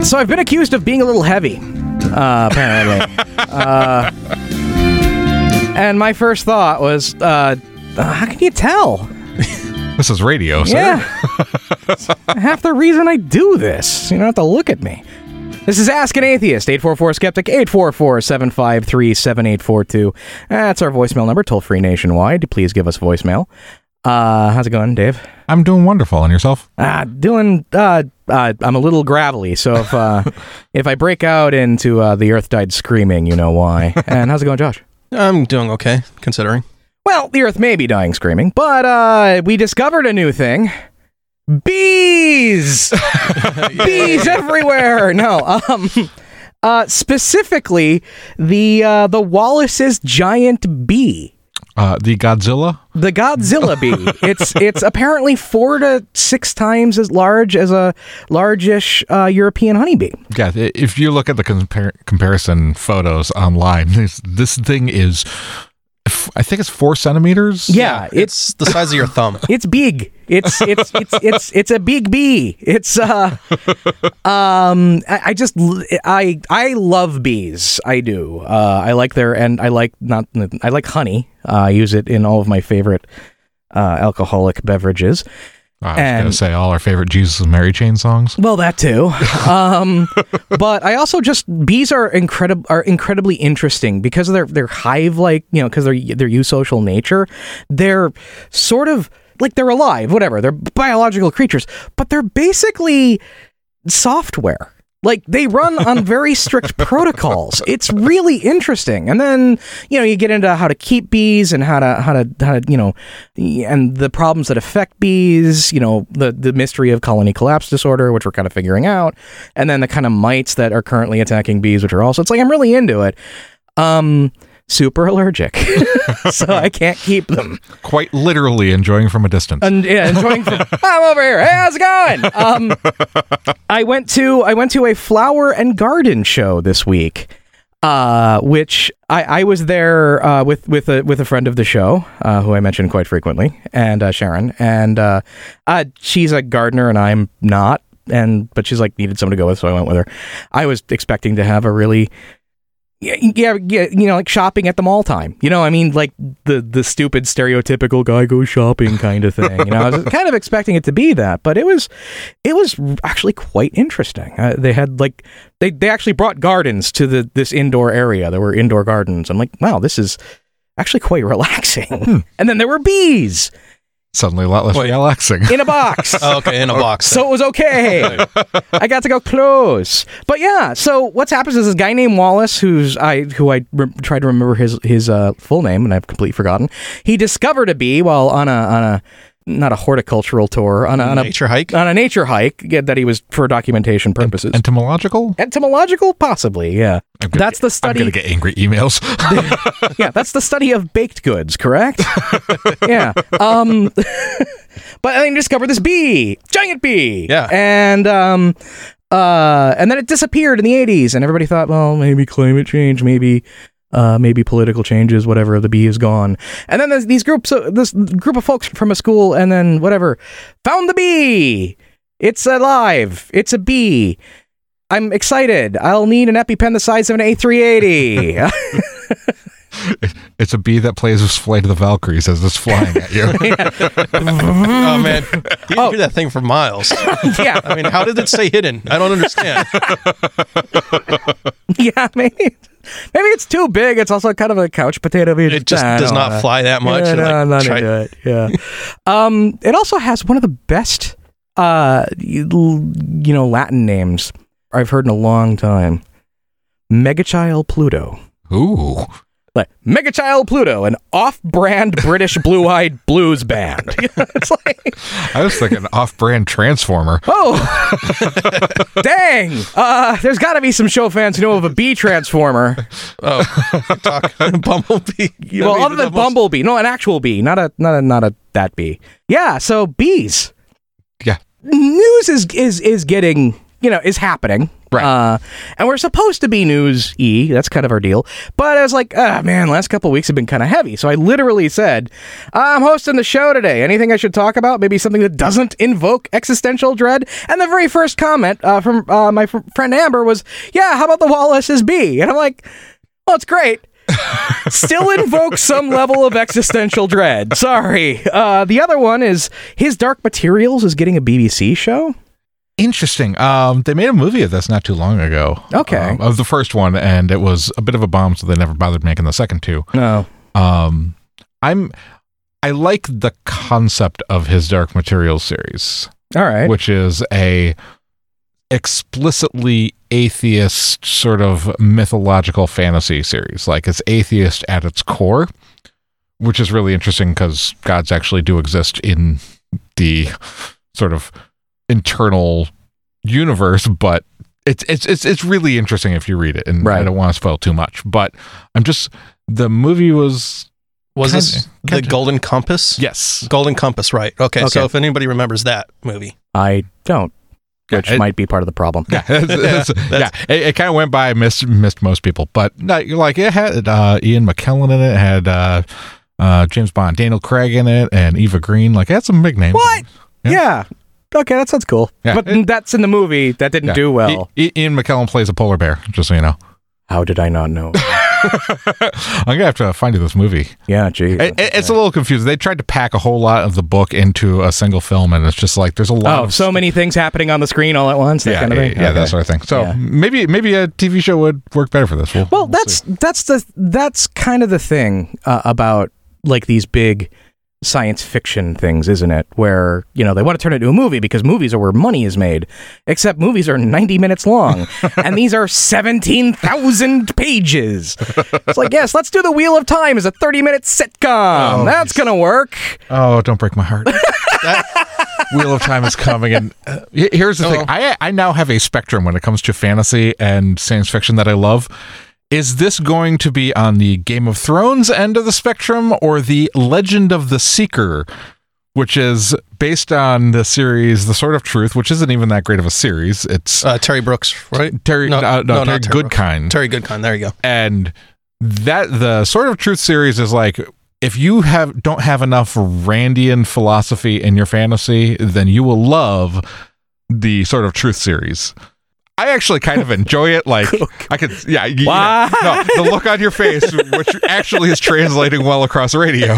So I've been accused of being a little heavy, apparently. And my first thought was, how can you tell? This is radio, sir. Yeah. Half the reason I do this. You don't have to look at me. This is Ask an Atheist, 844-SKEPTIC, 844-753-7842. That's our voicemail number, toll-free nationwide. Please give us voicemail. How's it going, Dave? I'm doing wonderful. And yourself? I'm a little gravelly, so if I break out into the earth died screaming, you know why. And how's it going, Josh? I'm doing okay, considering. Well, the earth may be dying screaming, but we discovered a new thing. Bees! Bees everywhere! No, specifically, the Wallace's giant bee. The Godzilla? The Godzilla bee. It's apparently 4 to 6 times as large as a largish European honeybee. Yeah, if you look at the comparison photos online, this thing is, I think it's 4 centimeters. Yeah, it's the size of your thumb. It's big. It's a big bee. It's I love bees. I do. I like I like honey. I use it in all of my favorite alcoholic beverages. I was going to say all our favorite Jesus and Mary Chain songs. Well, that too. But I also bees are incredibly interesting because of their hive-like, because their eusocial nature. They're sort of like they're alive, whatever. They're biological creatures, but they're basically software. Like, they run on very strict protocols. It's really interesting. And then, you get into how to keep bees and how to and the problems that affect bees, the mystery of colony collapse disorder, which we're kind of figuring out. And then the kind of mites that are currently attacking bees, which are also, it's like, I'm really into it. Super allergic, so I can't keep them. Quite literally enjoying from a distance. And enjoying from, I'm over here. Hey, how's it going? I went to a flower and garden show this week, which I was there with a friend of the show, who I mention quite frequently, and Sharon, and she's a gardener and I'm not, but she's like needed someone to go with, so I went with her. I was expecting to have a really like shopping at the mall time. Like the stupid stereotypical guy goes shopping kind of thing. I was kind of expecting it to be that, but it was actually quite interesting. They had they actually brought gardens to this indoor area. There were indoor gardens. I'm like, wow, this is actually quite relaxing. And then there were bees. Suddenly a lot less relaxing. In a box. Oh, okay, in a box. So it was okay. I got to go close. But yeah, so what's happens is this guy named Wallace, who I tried to remember his full name, and I've completely forgotten. He discovered a bee while on a not a horticultural tour, on a nature hike? On a nature hike that he was for documentation purposes. Entomological? Entomological? Possibly, yeah. That's the study. I'm going to get angry emails. Yeah, that's the study of baked goods, correct? Yeah. But I discovered this bee, giant bee. Yeah. And then it disappeared in the 80s, and everybody thought, well, maybe climate change, maybe political changes, whatever, the bee is gone. And then there's this group of folks from a school, and then whatever, found the bee. It's alive. It's a bee. I'm excited. I'll need an EpiPen the size of an A380. It's a bee that plays with Flight of the Valkyries as it's flying at you. Oh, man. You can hear that thing for miles. Yeah. I mean, how did it stay hidden? I don't understand. Yeah, maybe it's too big. It's also kind of a couch potato. It just does not fly that much. Yeah, not into it. Yeah. It also has one of the best, Latin names I've heard in a long time. Megachild Pluto. Ooh. Like Megachild Pluto, an off-brand British blue-eyed blues band. It's like, I was thinking off-brand Transformer. Oh, dang! There's got to be some show fans who know of a bee Transformer. Oh, talk Bumblebee. Well, other than Bumblebee, no, an actual bee, not a that bee. Yeah, so bees. Yeah. News is getting, is happening. Right. And we're supposed to be news-y. That's kind of our deal. But I was like, man, last couple of weeks have been kind of heavy. So I literally said, I'm hosting the show today. Anything I should talk about? Maybe something that doesn't invoke existential dread? And the very first comment from my friend Amber was, yeah, how about the Wallace is B? And I'm like, well, it's great. Still invokes some level of existential dread. Sorry. The other one is His Dark Materials is getting a BBC show. Interesting. They made a movie of this not too long ago. Okay. Of the first one, and it was a bit of a bomb, so they never bothered making the second two. No. I like the concept of His Dark Materials series. All right. Which is a explicitly atheist sort of mythological fantasy series. Like, it's atheist at its core, which is really interesting because gods actually do exist in the sort of internal universe, but it's really interesting if you read it, and I don't want to spoil too much, but the movie was this the Golden Compass? Yes. Golden Compass, right. Okay, so if anybody remembers that movie. I don't, which might be part of the problem. Yeah, it kind of went by, missed most people, but no, you're like, it had Ian McKellen in it, it had James Bond, Daniel Craig in it, and Eva Green. Like, it had some big names. What? Yeah. Okay, that sounds cool. Yeah, but that's in the movie. That didn't do well. Ian McKellen plays a polar bear, just so you know. How did I not know? I'm going to have to find you this movie. Yeah, geez. It's a little confusing. They tried to pack a whole lot of the book into a single film, and it's just like there's a lot of so many things happening on the screen all at once. That kind of thing. Yeah, that sort of thing. So maybe a TV show would work better for this. We'll that's kind of the thing about like these big science fiction things, isn't it? Where, they want to turn it into a movie because movies are where money is made. Except movies are 90 minutes long, and these are 17,000 pages. It's like, yes, let's do The Wheel of Time as a 30-minute sitcom. That's gonna work. Oh, don't break my heart. Wheel of Time is coming, and here's the thing. I now have a spectrum when it comes to fantasy and science fiction that I love. Is this going to be on the Game of Thrones end of the spectrum or the Legend of the Seeker, which is based on the series The Sword of Truth, which isn't even that great of a series. It's Terry Brooks, right? Terry Goodkind. Terry Goodkind, there you go. And the Sword of Truth series is like, if you don't have enough Randian philosophy in your fantasy, then you will love the Sword of Truth series. I actually kind of enjoy it. Like, I could, the look on your face, which actually is translating well across radio,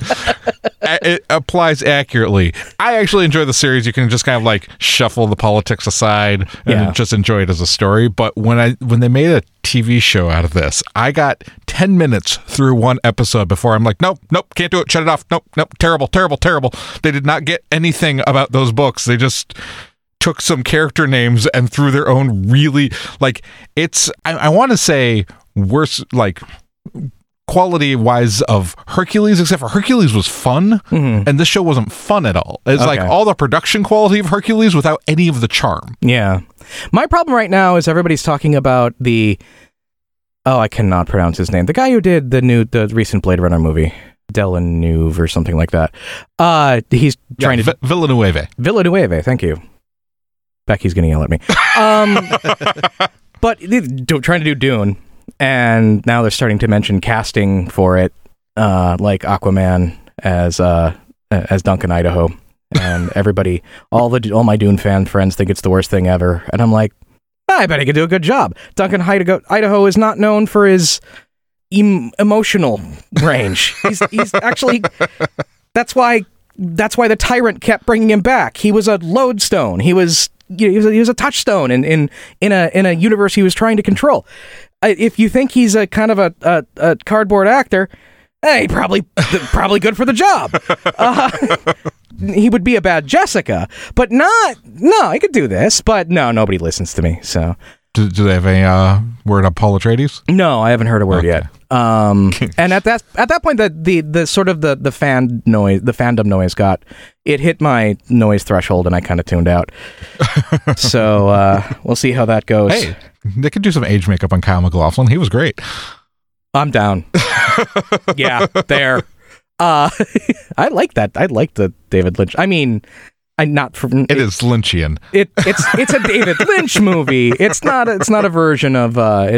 it applies accurately. I actually enjoy the series. You can just kind of like shuffle the politics aside and just enjoy it as a story. But when they made a TV show out of this, I got 10 minutes through one episode before I'm like, nope, can't do it. Shut it off. Nope, terrible. They did not get anything about those books. They just took some character names and threw their own really, like, it's, I want to say worse, like, quality wise of Hercules, except for Hercules was fun, and this show wasn't fun at all. It's like all the production quality of Hercules without any of the charm. Yeah. My problem right now is everybody's talking about I cannot pronounce his name. The guy who did the recent Blade Runner movie. Villeneuve or something like that. He's trying to... Villeneuve, thank you. Becky's going to yell at me. But trying to do Dune, and now they're starting to mention casting for it, like Aquaman as Duncan Idaho, and everybody, all my Dune fan friends think it's the worst thing ever, and I'm like, I bet he could do a good job. Duncan Idaho is not known for his emotional range. He's actually, that's why the Tyrant kept bringing him back. He was a lodestone. He was a touchstone in a universe he was trying to control. If you think he's a kind of a cardboard actor, he probably good for the job. He would be a bad Jessica, but I could do this. But no, nobody listens to me. So do they have a word on Paul Atreides? No, I haven't heard a word yet. And at that point, the sort of the fandom noise it hit my noise threshold, and I kind of tuned out. So we'll see how that goes. Hey, they could do some age makeup on Kyle MacLachlan. He was great. I'm down. Yeah, there. I like that. I like the David Lynch. I mean, not from It is Lynchian. It's a David Lynch movie. It's not a version of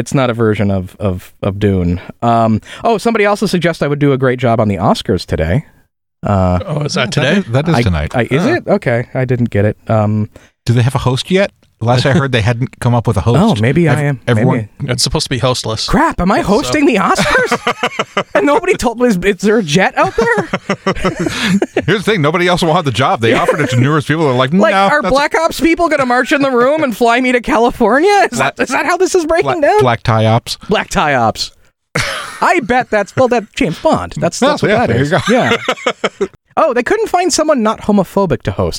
Dune. Somebody also suggests I would do a great job on the Oscars today. Is that today? That is tonight. Is it? Okay, I didn't get it. Do they have a host yet? Last I heard, they hadn't come up with a host. Oh, maybe I am. Everyone. Maybe. It's supposed to be hostless. Crap, am I hosting the Oscars? And nobody told me, is there a jet out there? Here's the thing, nobody else wanted the job. They offered it to numerous people. They're like, no. Are Black Ops people going to march in the room and fly me to California? Is that how this is breaking down? Black tie ops. Black tie ops. I bet that's James Bond. That's what that is. There you go. Yeah. Oh, they couldn't find someone not homophobic to host.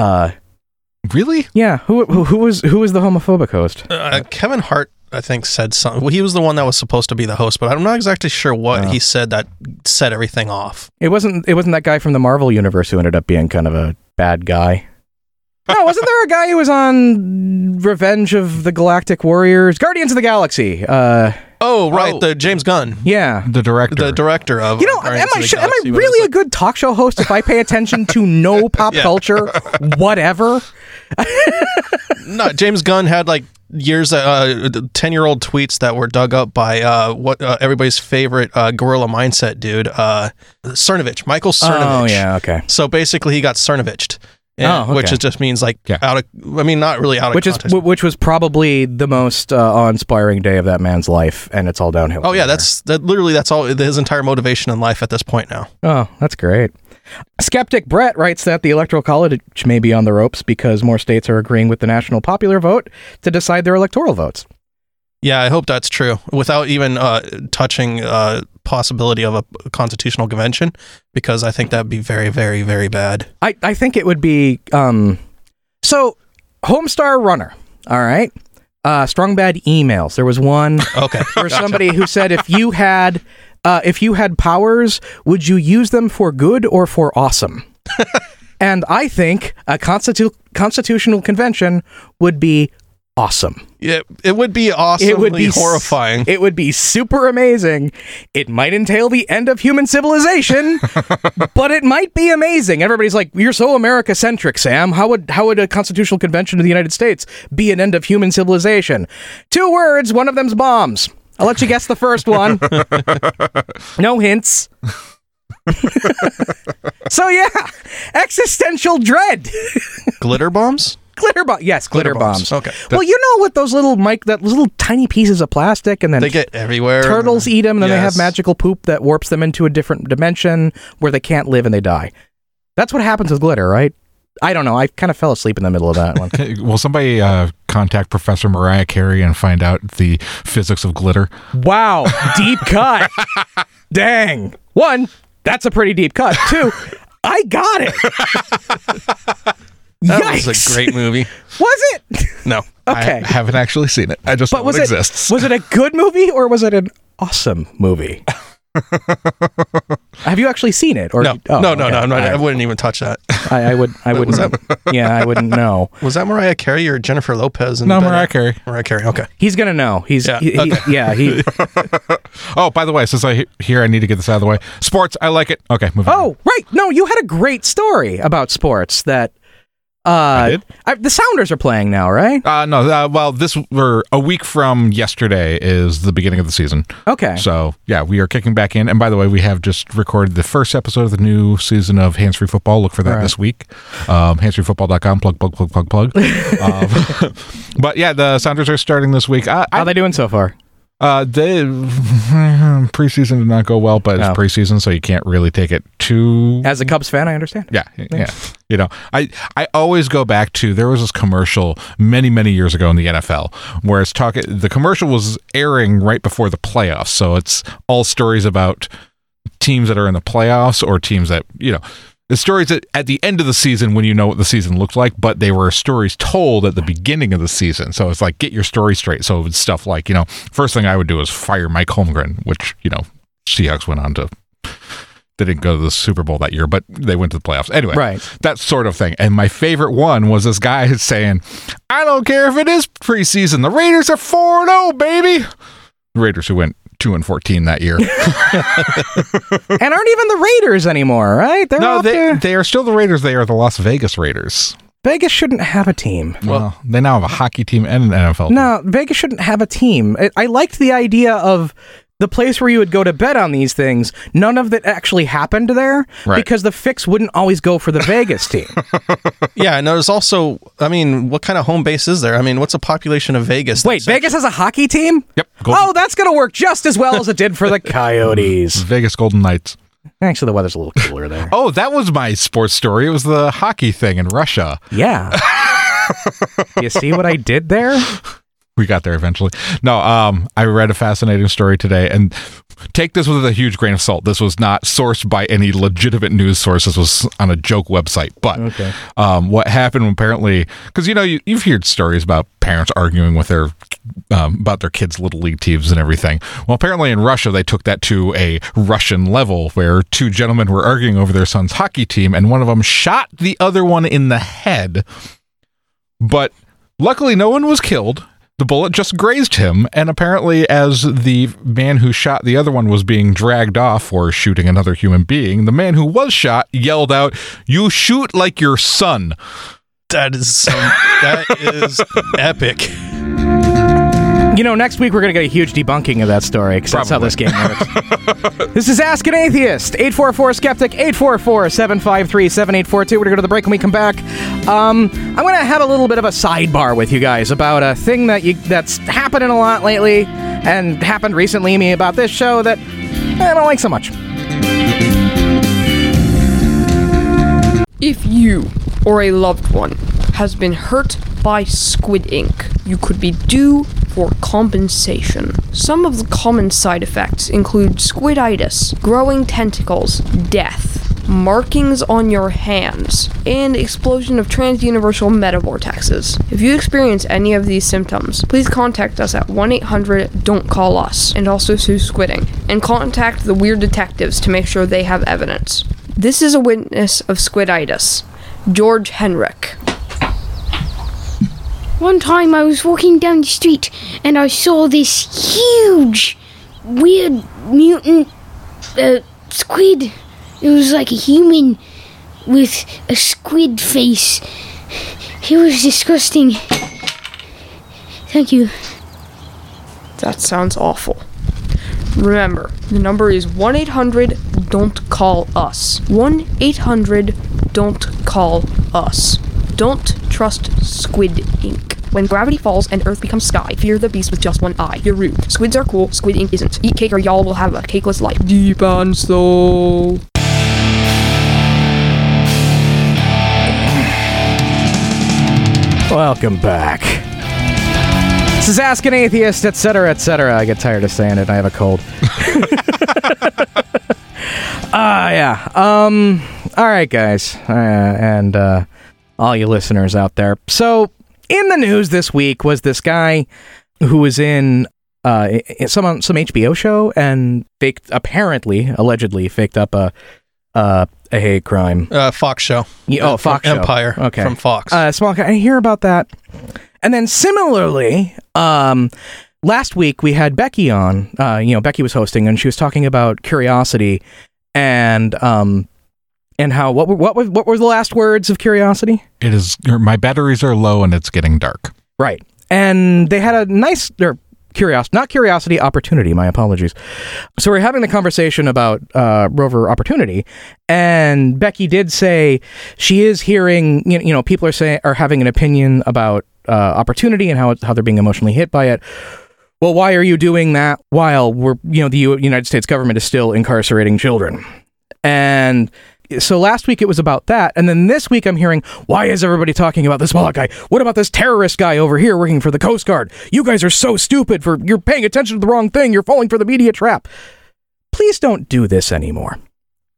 Really? Yeah. Who was the homophobic host? Kevin Hart, I think, said something. Well, he was the one that was supposed to be the host, but I'm not exactly sure what he said that set everything off. It wasn't that guy from the Marvel universe who ended up being kind of a bad guy. No, wasn't there a guy who was on Revenge of the Galactic Warriors, Guardians of the Galaxy? The James Gunn. Yeah, the director of. Am I really a good talk show host if I pay attention to no pop culture, whatever? No, James Gunn had like years 10-year-old tweets that were dug up by everybody's favorite Gorilla Mindset dude, Cernovich, Michael Cernovich. Oh yeah, okay. So basically, he got Cernoviched. Which just means like not really out of context. Which was probably the most awe-inspiring day of that man's life, and it's all downhill. Oh yeah, that's all his entire motivation in life at this point now. Oh, that's great. Skeptic Brett writes that the Electoral College may be on the ropes because more states are agreeing with the national popular vote to decide their electoral votes. Yeah, I hope that's true. Without even touching possibility of a constitutional convention, because I think that'd be very, very, very bad. I think it would be so Homestar Runner, all right? Strong Bad Emails. There was one for somebody who said if you had powers, would you use them for good or for awesome? And I think a constitutional convention would be awesome. Yeah, it would be awesome. It would be horrifying. It would be super amazing. It might entail the end of human civilization, but it might be amazing. Everybody's like, "You're so America-centric, Sam. How would a constitutional convention of the United States be an end of human civilization?" 2 words. One of them's bombs. I'll let you guess the first one. No hints. So yeah, existential dread. Glitter bombs? Yes, glitter bombs. Okay. Well, you know what those little tiny pieces of plastic, and then they get everywhere. Turtles eat them, and then they have magical poop that warps them into a different dimension where they can't live and they die. That's what happens with glitter, right? I don't know. I kind of fell asleep in the middle of that one. Will somebody contact Professor Mariah Carey and find out the physics of glitter? Wow, deep cut. Dang. 1, that's a pretty deep cut. 2, I got it. That was a great movie. Was it? No. Okay. I haven't actually seen it. I just know it exists. Was it a good movie or was it an awesome movie? Have you actually seen it? Or no. I wouldn't even touch that. I wouldn't. Yeah, I wouldn't know. Was that Mariah Carey or Jennifer Lopez? No, Mariah Carey. Mariah Carey. Okay. He's gonna know. He. Oh, by the way, since I need to get this out of the way. Sports, I like it. Okay, moving on. Oh, right. No, you had a great story about sports that. I did? The Sounders are playing now, right? No. Well, we're a week from yesterday is the beginning of the season. Okay. So, yeah, we are kicking back in. And by the way, we have just recorded the first episode of the new season of Hands Free Football. Look for that this week. Handsfreefootball.com. Plug. But yeah, the Sounders are starting this week. How are they doing so far? Preseason did not go well, but it's preseason, so you can't really take it too. As a Cubs fan, I understand. Yeah. You know, I always go back to there was this commercial many years ago in the NFL where the commercial was airing right before the playoffs, so it's all stories about teams that are in the playoffs or teams that the stories at the end of the season when you know what the season looked like, but they were stories told at the beginning of the season. So it's like, get your story straight. So it's stuff like, first thing I would do is fire Mike Holmgren, which, Seahawks went on to, they didn't go to the Super Bowl that year, but they went to the playoffs. Anyway, right. That sort of thing. And my favorite one was this guy saying, I don't care if it is preseason. The Raiders are 4-0, baby. The Raiders who went 2-14 that year. And aren't even the Raiders anymore, right? They are still the Raiders. They are the Las Vegas Raiders. Vegas shouldn't have a team. Well, they now have a hockey team and an NFL team. No, Vegas shouldn't have a team. I liked the idea of the place where you would go to bet on these things. None of that actually happened there because the fix wouldn't always go for the Vegas team. Yeah, and there's also, I mean, what kind of home base is there? I mean, what's the population of Vegas? Wait, Vegas has a hockey team? Yep. Oh, that's going to work just as well as it did for the Coyotes. Vegas Golden Knights. Actually, the weather's a little cooler there. Oh, that was my sports story. It was the hockey thing in Russia. Yeah. You see what I did there? We got there eventually. No, I read a fascinating story today, and take this with a huge grain of salt. This was not sourced by any legitimate news source. This was on a joke website. But what happened apparently, because you've heard stories about parents arguing with their about their kids' little league teams and everything. Well, apparently in Russia they took that to a Russian level, where two gentlemen were arguing over their son's hockey team, and one of them shot the other one in the head. But luckily, no one was killed. The bullet just grazed him, and apparently as the man who shot the other one was being dragged off for shooting another human being, the man who was shot yelled out, "You shoot like your son." That is epic. Next week we're going to get a huge debunking of that story, because that's how this game works. This is Ask an Atheist. 844-SKEPTIC, 844-753-7842. We're going to go to the break. When we come back, I'm going to have a little bit of a sidebar with you guys about a thing that's happening a lot lately, and happened recently about this show that I don't like so much. If you or a loved one has been hurt by squid ink, you could be due for compensation. Some of the common side effects include squiditis, growing tentacles, death, markings on your hands, and explosion of trans-universal metavortexes. If you experience any of these symptoms, please contact us at 1-800-DON'T-CALL-US, and also sue Squidding, and contact the Weird Detectives to make sure they have evidence. This is a witness of squiditis, George Henrik. One time I was walking down the street and I saw this huge, weird, mutant squid. It was like a human with a squid face. It was disgusting. Thank you. That sounds awful. Remember, the number is 1-800-DON'T-CALL-US. 1-800-DON'T-CALL-US. Don't trust squid ink. When gravity falls and Earth becomes sky, fear the beast with just one eye. You're rude. Squids are cool, squid ink isn't. Eat cake or y'all will have a cakeless life. Deep and slow. Welcome back. This is Ask an Atheist, etc., etc. I get tired of saying it. I have a cold. Yeah. All right, guys. And all you listeners out there. So, in the news this week was this guy who was in some HBO show and allegedly faked up a hate crime. Fox show. Fox show. Empire. Okay. From Fox. Small guy. I hear about that. And then similarly, last week we had Becky on. Becky was hosting, and she was talking about Curiosity and how what were the last words of Curiosity? It is, my batteries are low and it's getting dark. Right. And they had a nice Opportunity, my apologies. So we're having the conversation about Rover Opportunity, and Becky did say she is hearing, people are having an opinion about Opportunity and how they're being emotionally hit by it. Well, why are you doing that while the United States government is still incarcerating children? And so last week it was about that, and then this week I'm hearing, why is everybody talking about this Moloch guy? What about this terrorist guy over here working for the Coast Guard? You guys are so stupid you're paying attention to the wrong thing. You're falling for the media trap. Please don't do this anymore.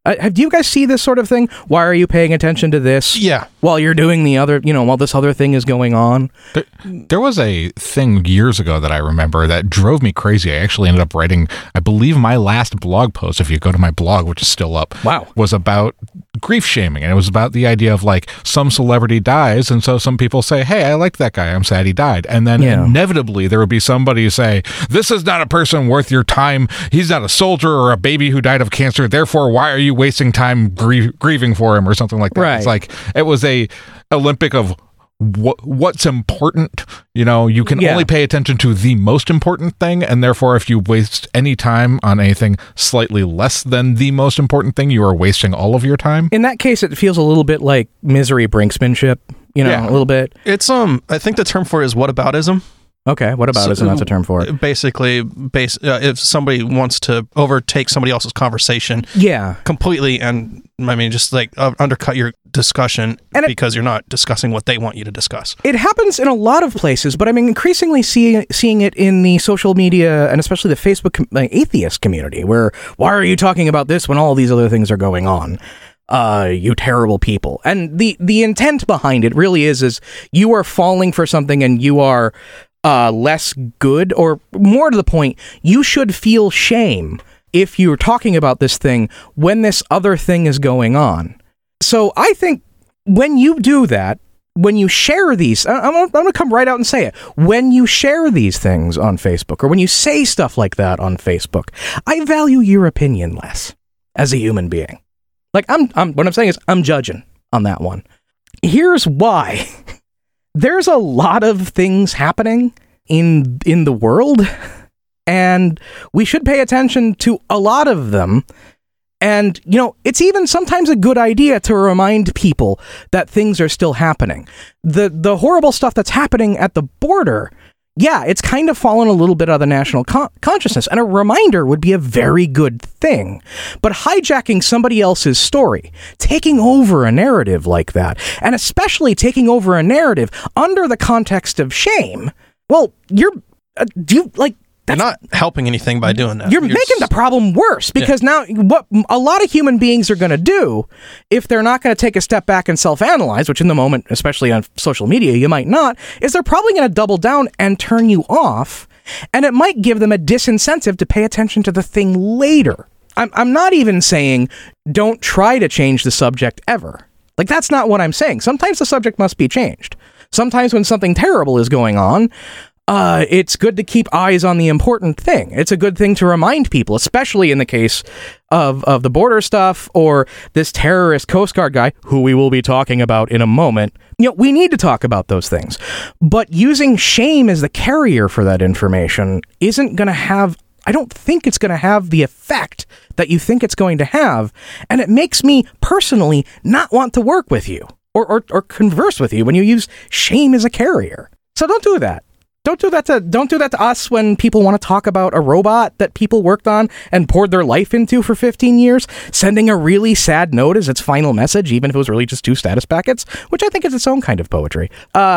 Do you guys see this sort of thing? Why are you paying attention to this? Yeah. While you're doing the other, while this other thing is going on. There was a thing years ago that I remember that drove me crazy. I actually ended up writing, I believe my last blog post, if you go to my blog, which is still up, was about grief shaming. And it was about the idea of like some celebrity dies. And so some people say, hey, I like that guy. I'm sad he died. And then inevitably there would be somebody who say, this is not a person worth your time. He's not a soldier or a baby who died of cancer. Therefore, why are you wasting time grieving for him or something like that? Right. It's like, it was a Olympic of what's important. You can only pay attention to the most important thing, and therefore if you waste any time on anything slightly less than the most important thing, you are wasting all of your time. In that case, it feels a little bit like misery brinksmanship, a little bit. It's I think the term for it is whataboutism. Okay, what about isn't that's a term for it? Basically, if somebody wants to overtake somebody else's conversation completely, and just like undercut your discussion because you're not discussing what they want you to discuss. It happens in a lot of places, but increasingly seeing it in the social media and especially the Facebook atheist community, where why are you talking about this when all these other things are going on? You terrible people. And the intent behind it really is you are falling for something and you are less good, or more to the point, you should feel shame if you're talking about this thing when this other thing is going on. So I think when you do that, when you share these, I'm going to come right out and say it. When you share these things on Facebook, or when you say stuff like that on Facebook, I value your opinion less as a human being. Like what I'm saying is I'm judging on that one. Here's why. There's a lot of things happening in the world, and we should pay attention to a lot of them. And, it's even sometimes a good idea to remind people that things are still happening. The horrible stuff that's happening at the border, it's kind of fallen a little bit out of the national consciousness, and a reminder would be a very good thing. But hijacking somebody else's story, taking over a narrative like that, and especially taking over a narrative under the context of shame, well, you're not helping anything by doing that. You're making the problem worse, because now what a lot of human beings are going to do, if they're not going to take a step back and self-analyze, which in the moment, especially on social media, you might not, is they're probably going to double down and turn you off, and it might give them a disincentive to pay attention to the thing later. I'm not even saying don't try to change the subject ever. Like, that's not what I'm saying. Sometimes the subject must be changed. Sometimes when something terrible is going on, it's good to keep eyes on the important thing. It's a good thing to remind people, especially in the case of the border stuff or this terrorist Coast Guard guy, who we will be talking about in a moment. We need to talk about those things. But using shame as the carrier for that information isn't going to have, I don't think it's going to have the effect that you think it's going to have. And it makes me personally not want to work with you or converse with you when you use shame as a carrier. So don't do that. Don't do that to us when people want to talk about a robot that people worked on and poured their life into for 15 years, sending a really sad note as its final message, even if it was really just 2 status packets, which I think is its own kind of poetry.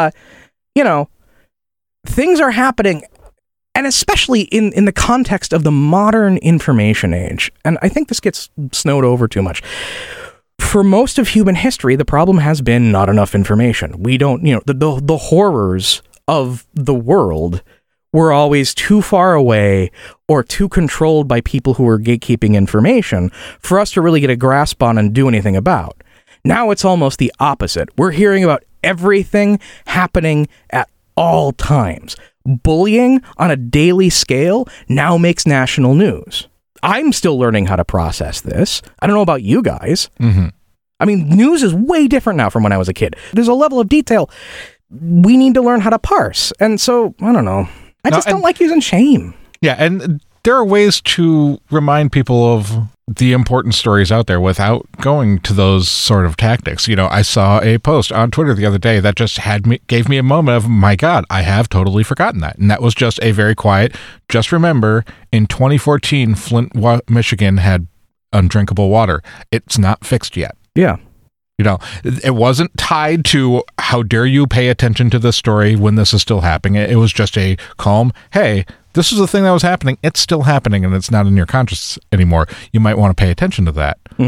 Things are happening, and especially in the context of the modern information age, and I think this gets snowed over too much. For most of human history, the problem has been not enough information. We don't, the horrors of the world were always too far away or too controlled by people who were gatekeeping information for us to really get a grasp on and do anything about. Now it's almost the opposite. We're hearing about everything happening at all times. Bullying on a daily scale now makes national news. I'm still learning how to process this. I don't know about you guys. Mm-hmm. I mean, news is way different now from when I was a kid. There's a level of detail we need to learn how to parse. And so, I don't know. I just don't like using shame. Yeah, and there are ways to remind people of the important stories out there without going to those sort of tactics. I saw a post on Twitter the other day that just gave me a moment of, my God, I have totally forgotten that. And that was just a very quiet, just remember, in 2014, Flint, Michigan had undrinkable water. It's not fixed yet. Yeah. It wasn't tied to how dare you pay attention to this story when this is still happening. It was just a calm, hey, this is the thing that was happening. It's still happening, and it's not in your conscience anymore. You might want to pay attention to that. Mm-hmm.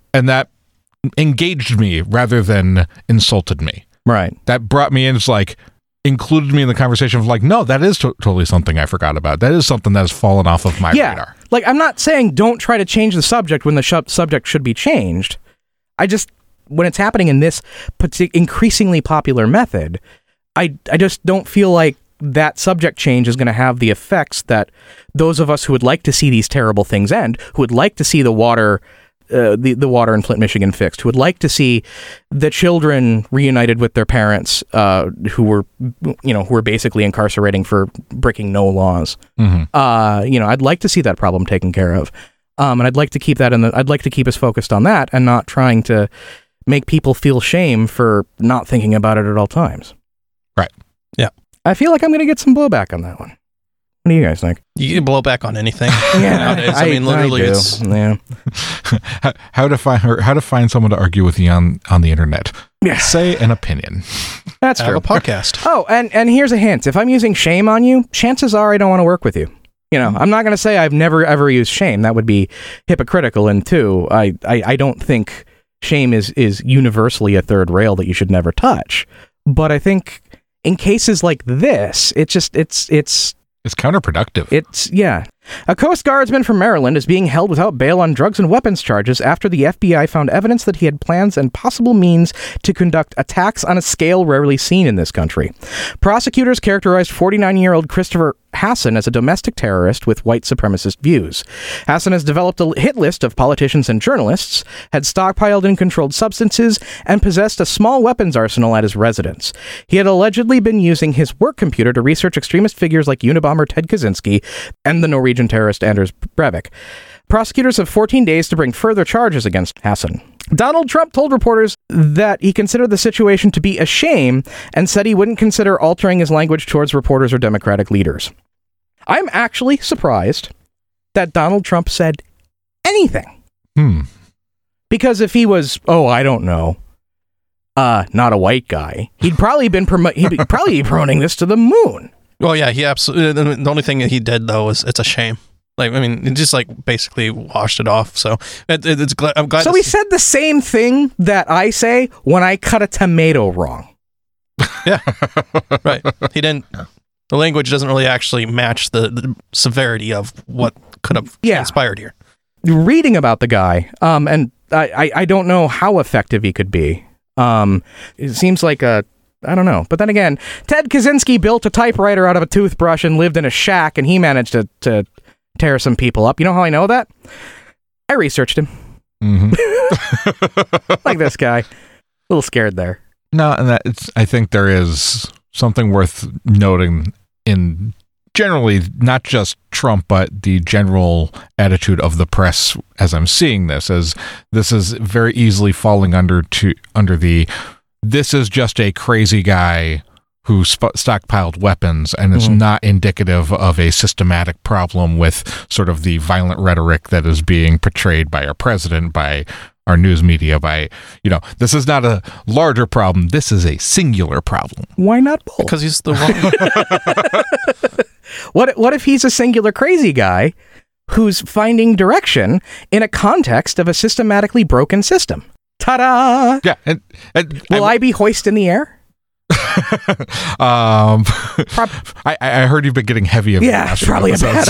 And that engaged me rather than insulted me. Right. That brought me in, it's like, included me in the conversation of like, no, that is totally something I forgot about. That is something that has fallen off of my radar. Like, I'm not saying don't try to change the subject when the subject should be changed. I just, when it's happening in this increasingly popular method, I just don't feel like that subject change is going to have the effects that those of us who would like to see these terrible things end, who would like to see the water in Flint, Michigan fixed, who would like to see the children reunited with their parents, who were basically incarcerating for breaking no laws. Mm-hmm. I'd like to see that problem taken care of. And I'd like to keep that I'd like to keep us focused on that and not trying to make people feel shame for not thinking about it at all times. Right. Yeah. I feel like I'm going to get some blowback on that one. What do you guys think? You can blow back on anything. Yeah, nowadays. I mean, literally, do. it's Yeah. how to find someone to argue with you on the internet. Yeah. Say an opinion. That's have true. a podcast. Oh, and here's a hint. If I'm using shame on you, chances are I don't want to work with you. I'm not going to say I've never ever used shame. That would be hypocritical. And two, I don't think shame is universally a third rail that you should never touch. But I think in cases like this, it's counterproductive. A Coast Guardsman from Maryland is being held without bail on drugs and weapons charges after the FBI found evidence that he had plans and possible means to conduct attacks on a scale rarely seen in this country. Prosecutors characterized 49-year-old Christopher Hassan as a domestic terrorist with white supremacist views. Hassan has developed a hit list of politicians and journalists, had stockpiled and controlled substances, and possessed a small weapons arsenal at his residence. He had allegedly been using his work computer to research extremist figures like Unabomber Ted Kaczynski and the Norwegian terrorist Anders Breivik. Prosecutors have 14 days to bring further charges against Hassan. Donald Trump told reporters that he considered the situation to be a shame and said he wouldn't consider altering his language towards reporters or Democratic leaders. I'm actually surprised that Donald Trump said anything. Because if he was, I don't know, not a white guy, he'd probably be promoting this to the moon. Well, yeah, he absolutely. The only thing that he did though is it's a shame. Like, I mean, it just like basically washed it off. So I'm glad. So he said the same thing that I say when I cut a tomato wrong. Yeah, right. He didn't. The language doesn't really actually match the severity of what could have transpired here. Reading about the guy, and I don't know how effective he could be. It seems like I don't know. But then again, Ted Kaczynski built a typewriter out of a toothbrush and lived in a shack, and he managed to tear some people up. You know how I know that? I researched him. Mm-hmm. Like this guy. A little scared there. No, and I think there is something worth noting in generally not just Trump, but the general attitude of the press as I'm seeing this, as this is very easily falling under the this is just a crazy guy who stockpiled weapons, and it's not indicative of a systematic problem with sort of the violent rhetoric that is being portrayed by our president, by our news media, by, this is not a larger problem. This is a singular problem. Why not both? Because he's the wrong. What if he's a singular crazy guy who's finding direction in a context of a systematically broken system? Ta-da! Yeah, and will I be hoist in the air? I heard you've been getting heavy. Yeah, it's probably a bad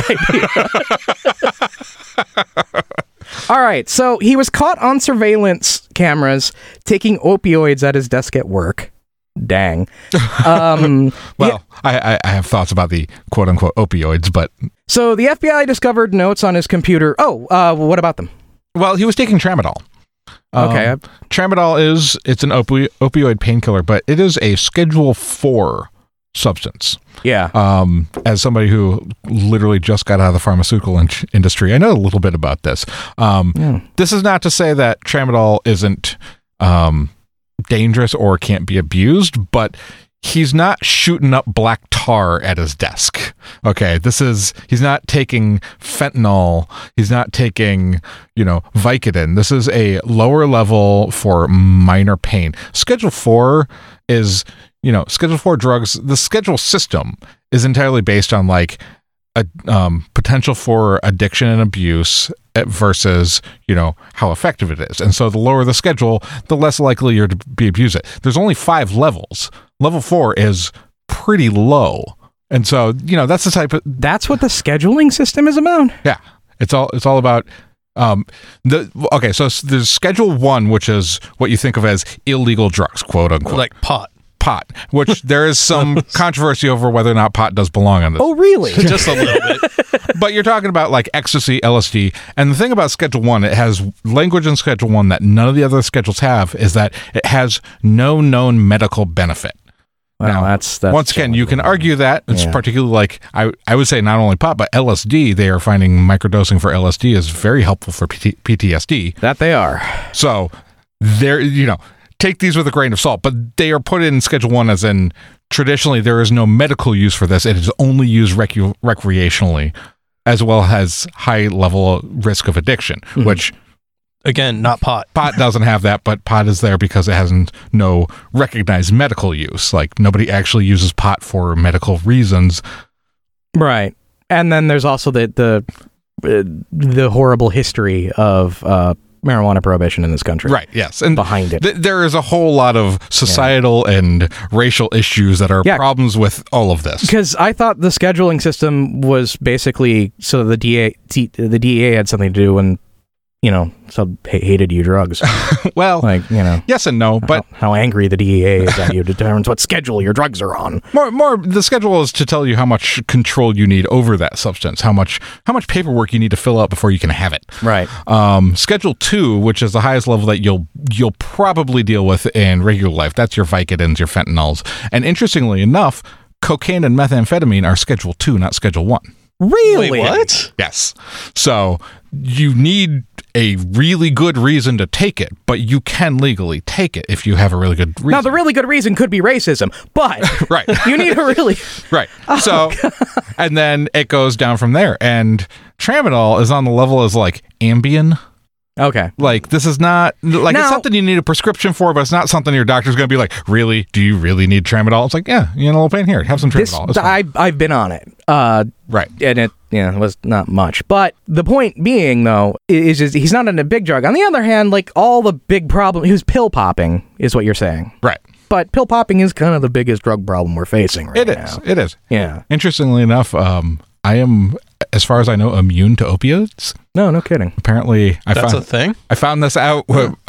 idea. All right, so he was caught on surveillance cameras taking opioids at his desk at work. Dang. I have thoughts about the quote-unquote opioids, but... So the FBI discovered notes on his computer. What about them? Well, he was taking tramadol. Okay. Tramadol it's an opioid painkiller, but it is a Schedule 4 substance. Yeah. As somebody who literally just got out of the pharmaceutical industry, I know a little bit about this. This is not to say that tramadol isn't dangerous or can't be abused, but he's not shooting up black tar at his desk. Okay, he's not taking fentanyl. He's not taking, Vicodin. This is a lower level for minor pain. Schedule 4 is, Schedule 4 drugs. The schedule system is entirely based on like potential for addiction and abuse versus, how effective it is. And so the lower the schedule, the less likely you're to be abused. There's only 5 levels. Level 4 is pretty low. And so, that's the type of... That's what the scheduling system is about? Yeah. It's all about... so there's Schedule 1, which is what you think of as illegal drugs, quote unquote. Like pot, which there is some controversy over whether or not pot does belong on this. Oh, really? just a little bit. But you're talking about like ecstasy, LSD, and the thing about Schedule 1, it has language in Schedule 1 that none of the other schedules have, is that it has no known medical benefit. Well, that's once again, you can argue that it's particularly like I would say not only pot but LSD. They are finding microdosing for LSD is very helpful for PTSD. That they are. So there, take these with a grain of salt. But they are put in Schedule 1 as in traditionally there is no medical use for this. It is only used recreationally, as well as high level risk of addiction, which. Again, not pot. Pot doesn't have that, but pot is there because it has no recognized medical use. Like, nobody actually uses pot for medical reasons. Right. And then there's also the horrible history of marijuana prohibition in this country. Right, yes. And behind it. There is a whole lot of societal and racial issues that are problems with all of this. Because I thought the scheduling system was basically so the DEA had something to do when so hated you drugs. Well, yes and no, but how angry the DEA is at you determines what schedule your drugs are on. More, the schedule is to tell you how much control you need over that substance, how much paperwork you need to fill out before you can have it. Right. Schedule 2, which is the highest level that you'll probably deal with in regular life. That's your Vicodins, your fentanyls, and interestingly enough, cocaine and methamphetamine are Schedule 2, not Schedule 1. Really? Wait, what? Yes. So you need a really good reason to take it, but you can legally take it if you have a really good reason. Now, the really good reason could be racism, but right. You need a really... Right. So, and then it goes down from there. And tramadol is on the level as like Ambien. Okay. Like, this is not, like, it's something you need a prescription for, but it's not something your doctor's going to be like, really? Do you really need tramadol? It's like, yeah, you know, a little pain here. Have some tramadol. I've been on it. Right. And it was not much. But the point being, though, is he's not in a big drug. On the other hand, like, all the big problem, he was pill popping, is what you're saying. Right. But pill popping is kind of the biggest drug problem we're facing right now. It is. Yeah. Interestingly enough, I am, as far as I know, immune to opioids. No kidding. Apparently, That's a thing? I found this out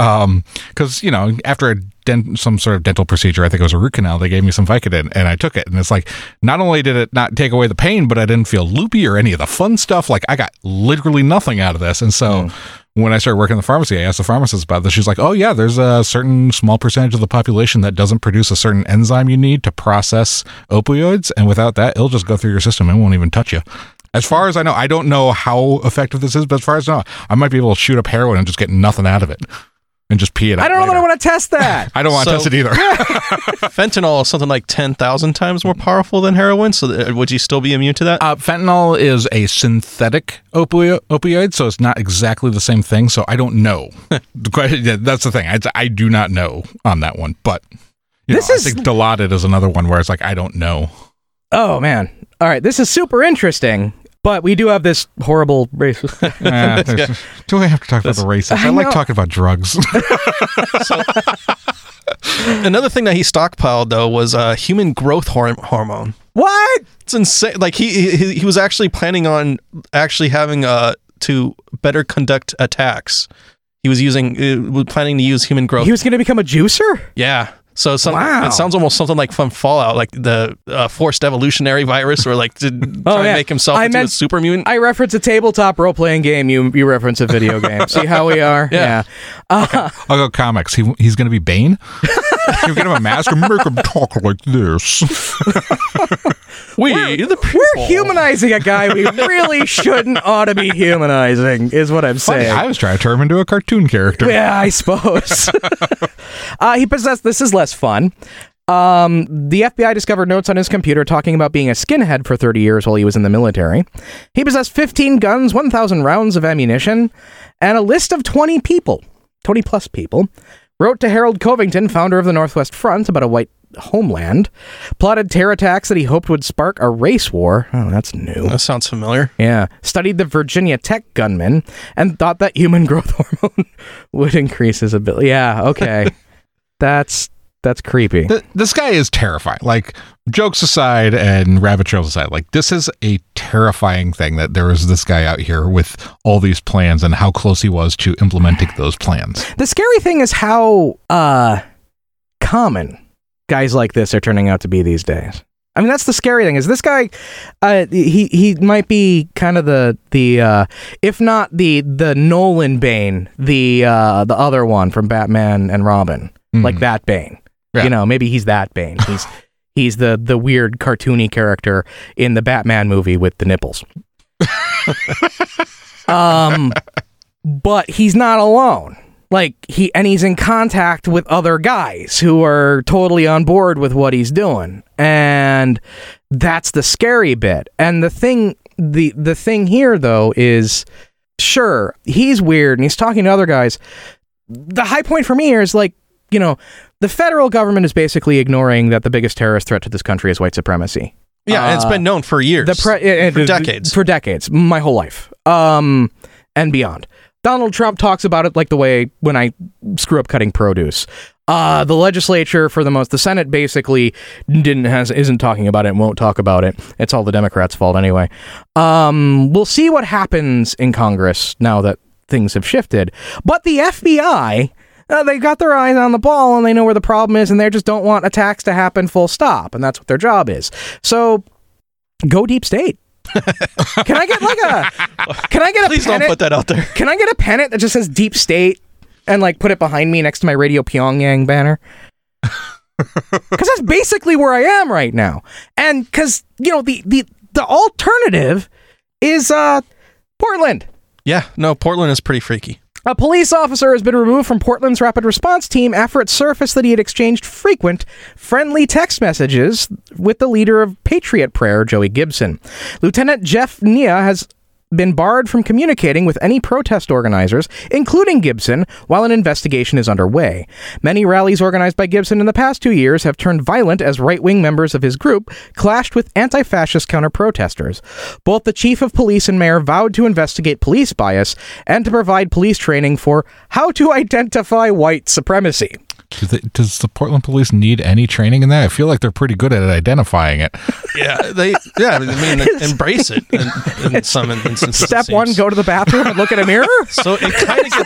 because, after some sort of dental procedure, I think it was a root canal, they gave me some Vicodin, and I took it. And it's like, not only did it not take away the pain, but I didn't feel loopy or any of the fun stuff. Like, I got literally nothing out of this. And so when I started working in the pharmacy, I asked the pharmacist about this. She's like, oh, yeah, there's a certain small percentage of the population that doesn't produce a certain enzyme you need to process opioids. And without that, it'll just go through your system and won't even touch you. As far as I know, I don't know how effective this is, but as far as I know, I might be able to shoot up heroin and just get nothing out of it and just pee it out. I don't know later. that I want to test that. I don't want to test it either. Fentanyl is something like 10,000 times more powerful than heroin, so would you still be immune to that? Fentanyl is a synthetic opioid, so it's not exactly the same thing, so I don't know. That's the thing. I do not know on that one, but I think Dilaudid is another one where it's like, I don't know. Oh, man. All right, this is super interesting, but we do have this horrible racist. Do I have to talk about the racist? I like talking about drugs. Another thing that he stockpiled, though, was human growth hormone. What? It's insane. Like, he was actually planning on actually having to better conduct attacks. He was planning to use human growth. He was going to become a juicer? Yeah. So it sounds almost something like from Fallout, like the forced evolutionary virus, or like to try and make himself into a super mutant. I reference a tabletop role-playing game. You reference a video game. See how we are? Yeah. I'll go comics. He's going to be Bane. You get him a mask and make him talk like this. We're humanizing a guy we really shouldn't ought to be humanizing, is what I'm saying. I was trying to turn him into a cartoon character. Yeah, I suppose. He possessed, this is less fun. The FBI discovered notes on his computer talking about being a skinhead for 30 years while he was in the military. He possessed 15 guns, 1,000 rounds of ammunition, and a list of 20 plus people. Wrote to Harold Covington, founder of the Northwest Front, about a white homeland, plotted terror attacks that he hoped would spark a race war. Oh, that's new. That sounds familiar. Yeah. Studied the Virginia Tech gunman and thought that human growth hormone would increase his ability. Yeah, okay. That's creepy. This guy is terrifying. Like, jokes aside and rabbit trails aside, like, this is a terrifying thing that there is this guy out here with all these plans and how close he was to implementing those plans. The scary thing is how common guys like this are turning out to be these days. I mean, that's the scary thing. Is this guy? He might be kind of the if not the Nolan Bane, the other one from Batman and Robin, like that Bane. Yeah. You know, maybe he's that Bane. He's the weird cartoony character in the Batman movie with the nipples. But he's not alone. Like, he's in contact with other guys who are totally on board with what he's doing. And that's the scary bit. And the thing here, though, is, sure, he's weird and he's talking to other guys. The high point for me here is, like, you know, the federal government is basically ignoring that the biggest terrorist threat to this country is white supremacy. Yeah, it's been known for years. For decades. For decades. My whole life. And beyond. Donald Trump talks about it like the way when I screw up cutting produce. The legislature, the Senate basically isn't talking about it and won't talk about it. It's all the Democrats' fault anyway. We'll see what happens in Congress now that things have shifted. But the FBI, they got their eyes on the ball and they know where the problem is and they just don't want attacks to happen full stop. And that's what their job is. So go deep state. Can I get a Please don't put that out there. Can I get a pennant that just says deep state and like put it behind me next to my Radio Pyongyang banner? Because that's basically where I am right now. And because, you know, the alternative is Portland. Yeah, no, Portland is pretty freaky. A police officer has been removed from Portland's rapid response team after it surfaced that he had exchanged frequent friendly text messages with the leader of Patriot Prayer, Joey Gibson. Lieutenant Jeff Nia has been barred from communicating with any protest organizers, including Gibson, while an investigation is underway. Many rallies organized by Gibson in the past 2 years have turned violent as right-wing members of his group clashed with anti-fascist counter-protesters. Both the chief of police and mayor vowed to investigate police bias and to provide police training for how to identify white supremacy. Does the Portland police need any training in that? I feel like they're pretty good at identifying it. Embrace it in some instances. Step one, go to the bathroom and look at a mirror. So it kind of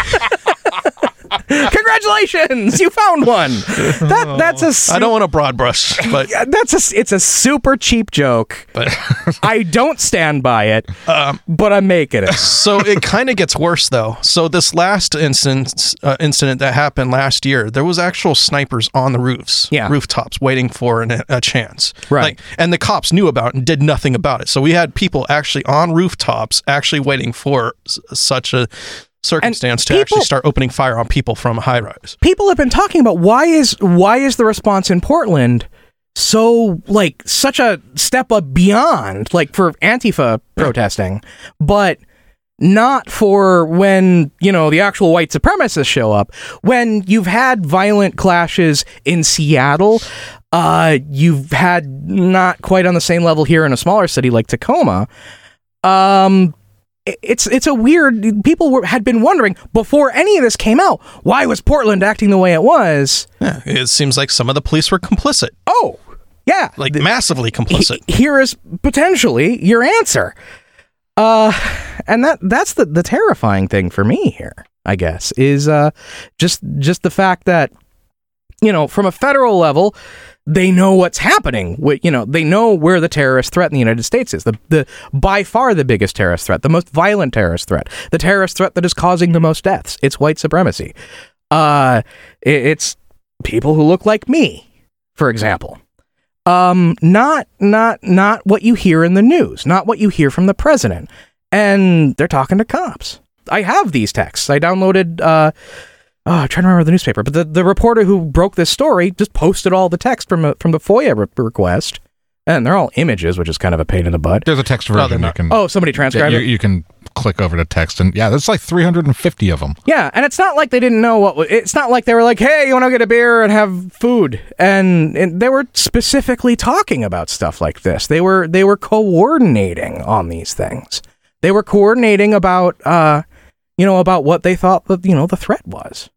Congratulations, you found one. That's I don't want to broad brush, but it's a super cheap joke. But I don't stand by it. But I'm making it. So it kind of gets worse though. So this last incident that happened last year, there was actual snipers on the rooftops, waiting for a chance. Right. And the cops knew about it and did nothing about it. So we had people actually on rooftops actually waiting for such a circumstance to actually start opening fire on people from a high rise. People have been talking about why is the response in Portland so like such a step up beyond like for Antifa protesting, but not for when, you know, the actual white supremacists show up. When you've had violent clashes in Seattle, you've had not quite on the same level here in a smaller city like Tacoma. It's a weird. People had been wondering before any of this came out, why was Portland acting the way it was? Yeah, it seems like some of the police were complicit. Oh, yeah, like massively complicit. Here is potentially your answer. And that's the terrifying thing for me here, I guess, is just the fact that, you know, from a federal level, they know what's happening. They know where the terrorist threat in the United States is. The by far the biggest terrorist threat, the most violent terrorist threat, the terrorist threat that is causing the most deaths. It's white supremacy. It's people who look like me, for example. Not what you hear in the news, not what you hear from the president. And they're talking to cops. I have these texts. I downloaded. I'm trying to remember the newspaper, but the reporter who broke this story just posted all the text from the FOIA request, and they're all images, which is kind of a pain in the butt. There's a text version. Somebody transcribed it? You can click over to text, and yeah, there's like 350 of them. Yeah, and it's not like they didn't know it's not like they were like, hey, you want to get a beer and have food? And they were specifically talking about stuff like this. They were coordinating on these things. They were coordinating about, about what they thought that, the threat was.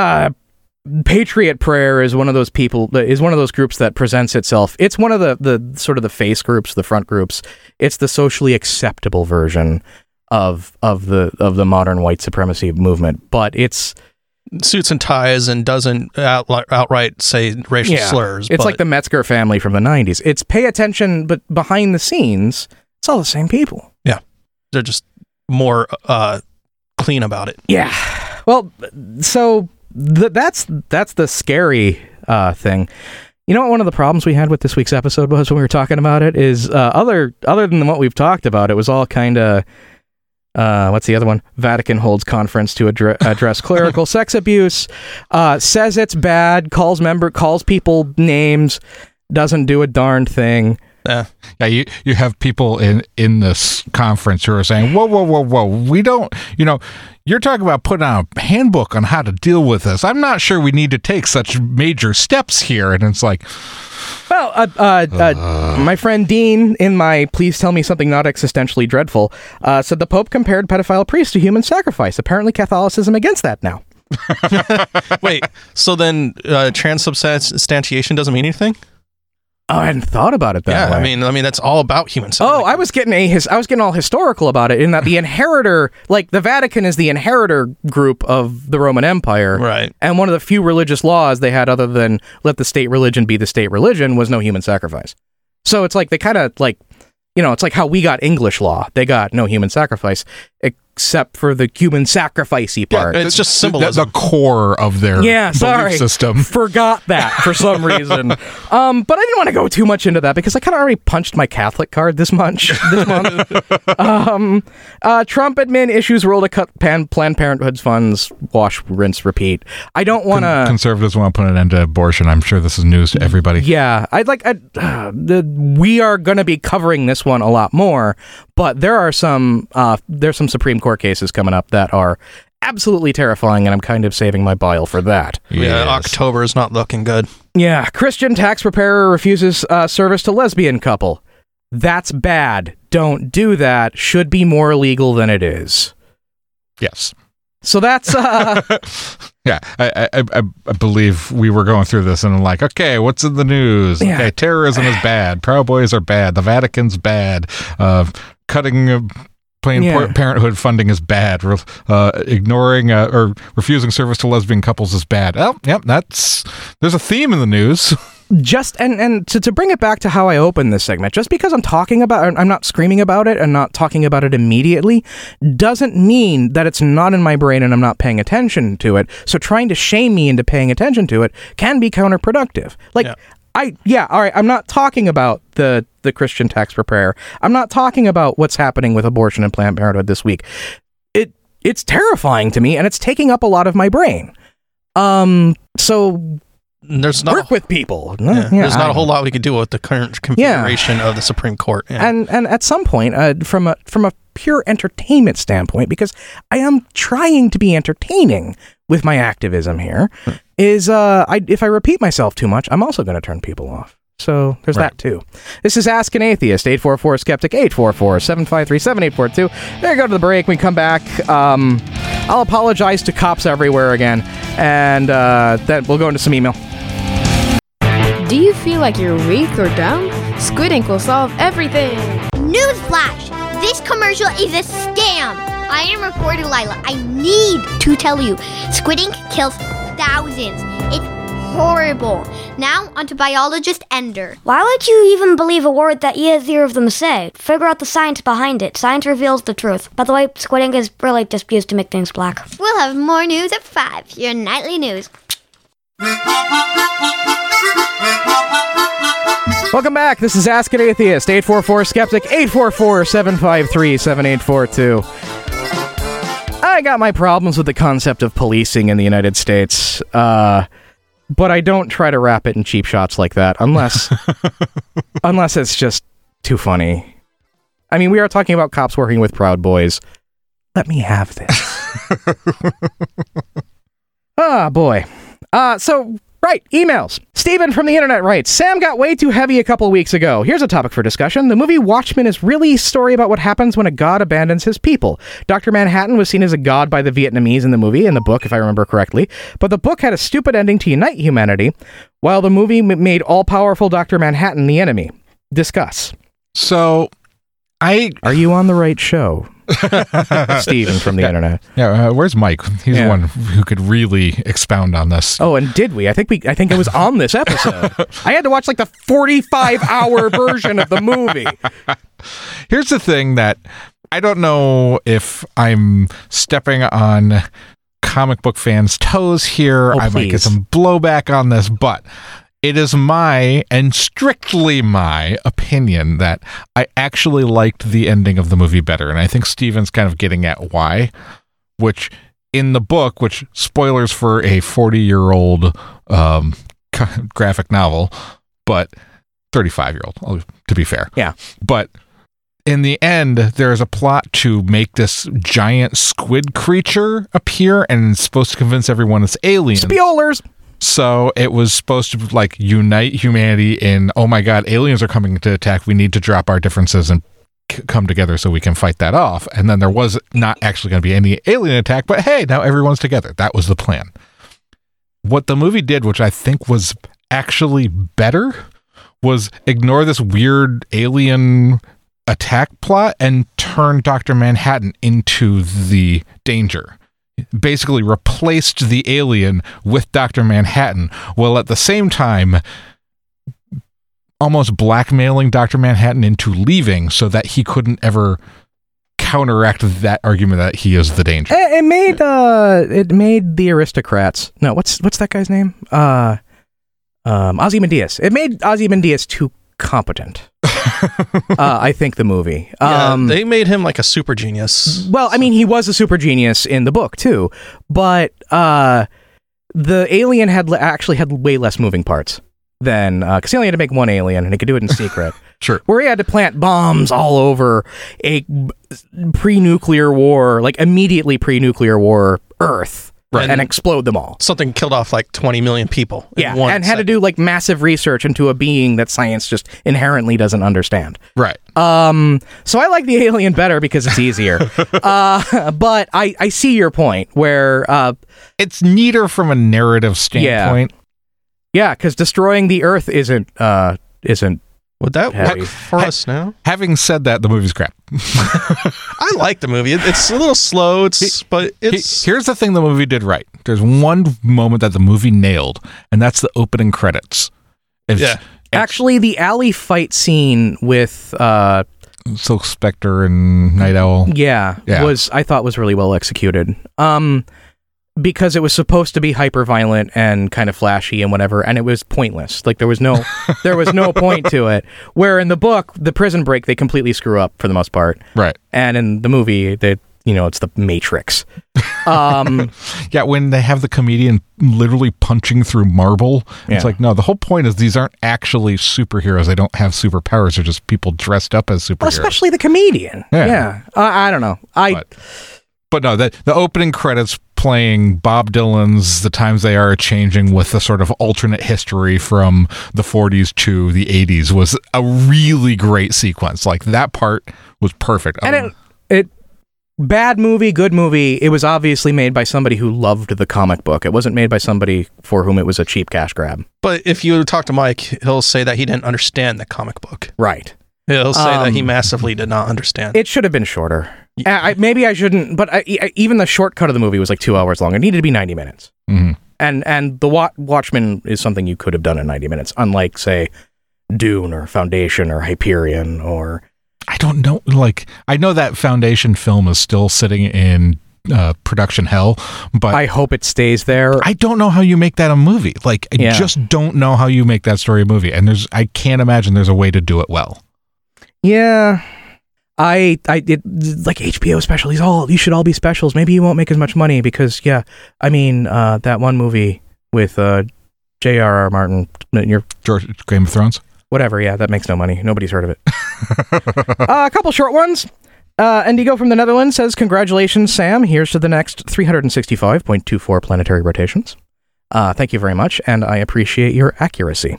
Patriot Prayer is one of those groups that presents itself. It's one of the sort of the face groups, the front groups. It's the socially acceptable version of the modern white supremacy movement, but it's suits and ties and doesn't outright say racial slurs. It's like the Metzger family from the 90s. It's pay attention, but behind the scenes, it's all the same people. Yeah. They're just more clean about it. Yeah. Well, so that's the scary thing. You know what one of the problems we had with this week's episode was when we were talking about it is other than what we've talked about, it was all kind of what's the other one? Vatican holds conference to address clerical sex abuse, says it's bad, calls people names, doesn't do a darn thing. Yeah, you have people in this conference who are saying, whoa, we don't, you're talking about putting out a handbook on how to deal with this. I'm not sure we need to take such major steps here. And it's like, well, my friend Dean, in my Please Tell Me Something Not Existentially Dreadful, said the Pope compared pedophile priests to human sacrifice. Apparently Catholicism against that now. Wait, so then transubstantiation doesn't mean anything? Oh, I hadn't thought about it that way. I mean that's all about human sacrifice. I was getting all historical about it in that the inheritor, like the Vatican is the inheritor group of the Roman Empire. Right. And one of the few religious laws they had other than let the state religion be the state religion was no human sacrifice. So it's like they kind of like, it's like how we got English law. They got no human sacrifice, except for the human sacrificey part. Yeah, it's just symbolism. The core of their belief system. Forgot that for some reason. But I didn't want to go too much into that because I kind of already punched my Catholic card this month. Trump admin issues rule to cut Planned Parenthood's funds. Wash, rinse, repeat. I don't want to... Conservatives want to put an end to abortion. I'm sure this is news to everybody. Yeah. We are going to be covering this one a lot more, but there's some Supreme Court cases coming up that are absolutely terrifying, and I'm kind of saving my bile for that. Yeah, yes. October is not looking good. Yeah, Christian tax preparer refuses service to lesbian couple. That's bad. Don't do that. Should be more illegal than it is. Yes. So that's yeah. I believe we were going through this and I'm like, okay, what's in the news? Yeah. Okay, terrorism is bad. Proud Boys are bad. The Vatican's bad. Cutting Planned Parenthood funding is bad. Ignoring or refusing service to lesbian couples is bad. Oh, yep, there's a theme in the news. Just and to bring it back to how I opened this segment, just because I'm not screaming about it and not talking about it immediately, doesn't mean that it's not in my brain and I'm not paying attention to it. So trying to shame me into paying attention to it can be counterproductive. Like, all right, I'm not talking about the Christian tax preparer. I'm not talking about what's happening with abortion and Planned Parenthood this week. It's terrifying to me, and it's taking up a lot of my brain. So there's not work with people. There's not a whole lot we could do with the current configuration of the Supreme Court. Yeah. And at some point, from a pure entertainment standpoint, because I am trying to be entertaining with my activism here, is if I repeat myself too much, I'm also going to turn people off. So there's that too. This is Ask an Atheist, 844-SKEPTIC, 844-753-7842. There you go to the break. When we come back, I'll apologize to cops everywhere again, and then we'll go into some email. Do you feel like you're weak or down? Squid Ink will solve everything. Newsflash! This commercial is a scam! I am reporter Lila. I need to tell you, Squid Ink kills thousands. It's horrible. Now, onto biologist Ender. Why would you even believe a word that either of them say? Figure out the science behind it. Science reveals the truth. By the way, Squid Ink is really just used to make things black. We'll have more news at 5. Your nightly news. Welcome back. This is Ask an Atheist, 844-SKEPTIC, 844-753-7842. I got my problems with the concept of policing in the United States, but I don't try to wrap it in cheap shots like that, unless it's just too funny. I mean, we are talking about cops working with Proud Boys. Let me have this. Oh, boy. Right, emails. Steven from the internet writes, Sam got way too heavy a couple weeks ago. Here's a topic for discussion. The movie Watchmen is really a story about what happens when a god abandons his people. Dr. Manhattan was seen as a god by the Vietnamese in the movie, in the book, if I remember correctly, but the book had a stupid ending to unite humanity, while the movie made all-powerful Dr. Manhattan the enemy. Discuss. So, Are you on the right show? Steven from the internet. Yeah, where's Mike? He's the one who could really expound on this. Oh, and did we? I think it was on this episode. I had to watch like the 45-hour version of the movie. Here's the thing that I don't know if I'm stepping on comic book fans' toes here. Oh, I might get please. some blowback on this, but it is my, and strictly my, opinion that I actually liked the ending of the movie better. And I think Steven's kind of getting at why, which in the book, which spoilers for a 40-year-old graphic novel, but 35-year-old, to be fair. Yeah. But in the end, there's a plot to make this giant squid creature appear, and it's supposed to convince everyone it's aliens. Spoilers! So it was supposed to like unite humanity in, oh my god, aliens are coming to attack. We need to drop our differences and come together so we can fight that off. And then there was not actually going to be any alien attack, but hey, now everyone's together. That was the plan. What the movie did, which I think was actually better, was ignore this weird alien attack plot and turn Dr. Manhattan into the danger. Basically replaced the alien with Dr. Manhattan, while at the same time almost blackmailing Dr. Manhattan into leaving so that he couldn't ever counteract that argument that he is the danger. It made the aristocrats. No, what's that guy's name? Ozymandias. It made Ozymandias too competent. I think the movie. They made him like a super genius. Well, I mean, he was a super genius in the book too, but the alien actually had way less moving parts than because he only had to make one alien and he could do it in secret. Sure. Where he had to plant bombs all over a pre-nuclear war, like immediately pre-nuclear war Earth. Right. And explode them all. Something killed off like 20 million people. Yeah, and had to do like massive research into a being that science just inherently doesn't understand. Right. So I like the alien better because it's easier. But I see your point where it's neater from a narrative standpoint. Yeah, because destroying the Earth isn't Would that heavy. work for us now? Having said that, the movie's crap. I like the movie. It's a little slow, but it's... Here's the thing the movie did right. There's one moment that the movie nailed, and that's the opening credits. Actually, the alley fight scene with Silk Spectre and Night Owl. Yeah. I thought was really well executed. Because it was supposed to be hyper violent and kind of flashy and whatever, and it was pointless. Like there was no point to it. Where in the book, the prison break they completely screw up for the most part. Right. And in the movie, it's the Matrix. Yeah, when they have the comedian literally punching through marble, it's like, no, the whole point is these aren't actually superheroes. They don't have superpowers. They're just people dressed up as superheroes. Well, especially the comedian. Yeah. I don't know. But no, the opening credits playing Bob Dylan's The Times They Are Changing with a sort of alternate history from the 40s to the 80s was a really great sequence. Like that part was perfect. And it bad movie, good movie, it was obviously made by somebody who loved the comic book. It wasn't made by somebody for whom it was a cheap cash grab. But if you talk to Mike, he'll say that he didn't understand the comic book. Right. He'll say that he massively did not understand. It should have been shorter. Maybe I shouldn't, but even the shortcut of the movie was like 2 hours long. It needed to be 90 minutes. Mm-hmm. And the Watchmen is something you could have done in 90 minutes, unlike, say, Dune or Foundation or Hyperion or... I don't know. Like, I know that Foundation film is still sitting in production hell, but... I hope it stays there. I don't know how you make that a movie. Like, I just don't know how you make that story a movie. And I can't imagine there's a way to do it well. Yeah, I did like HBO specials. You should all be specials. Maybe you won't make as much money because that one movie with J.R.R. Martin, Game of Thrones. Whatever. Yeah, that makes no money. Nobody's heard of it. A couple short ones. Indigo from the Netherlands says, congratulations, Sam. Here's to the next 365.24 planetary rotations. Thank you very much, and I appreciate your accuracy.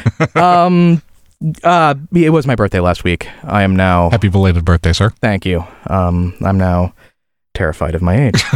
It was my birthday last week. I am now... Happy belated birthday, sir. Thank you. I'm now terrified of my age.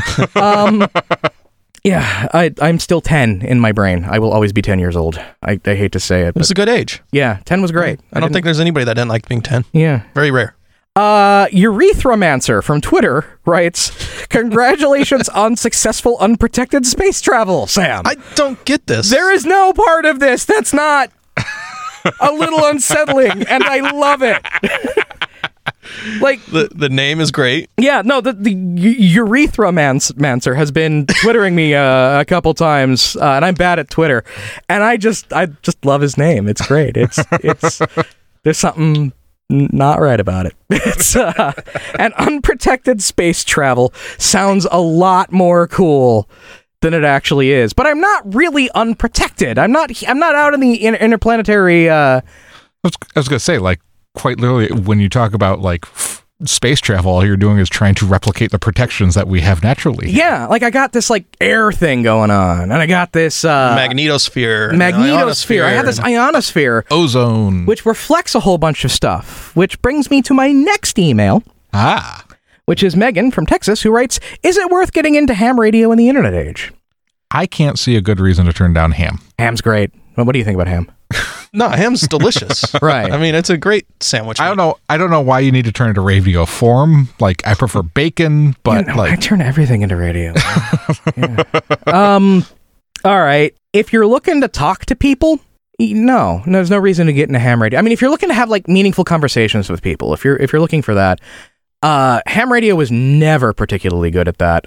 Yeah, I'm still 10 in my brain. I will always be 10 years old. I hate to say it. It's a good age. Yeah, 10 was great. I don't think there's anybody that didn't like being 10. Yeah. Very rare. Urethromancer from Twitter writes, congratulations on successful unprotected space travel, Sam. I don't get this. There is no part of this that's not a little unsettling, and I love it. Like the name is great. Yeah, no, the Urethromancer has been twittering me a couple times, and I'm bad at Twitter, and I just love his name. It's great. It's there's something not right about it. It's and unprotected space travel sounds a lot more cool than it actually is. But I'm not really unprotected. I'm not out in the interplanetary. I was gonna say, like, quite literally, when you talk about like space travel, all you're doing is trying to replicate the protections that we have naturally. Yeah, like I got this like air thing going on, and I got this magnetosphere. I have this ionosphere, ozone, which reflects a whole bunch of stuff. Which brings me to my next email. Which is Megan from Texas, who writes, is it worth getting into ham radio in the internet age? I can't see a good reason to turn down ham. Ham's great. Well, what do you think about ham? No, ham's delicious. Right. I mean, it's a great sandwich. I don't know why you need to turn it to radio form. Like, I prefer bacon, but I turn everything into radio. Yeah. All right. If you're looking to talk to people, no, there's no reason to get into ham radio. I mean, if you're looking to have like meaningful conversations with people, if you're looking for that, ham radio was never particularly good at that.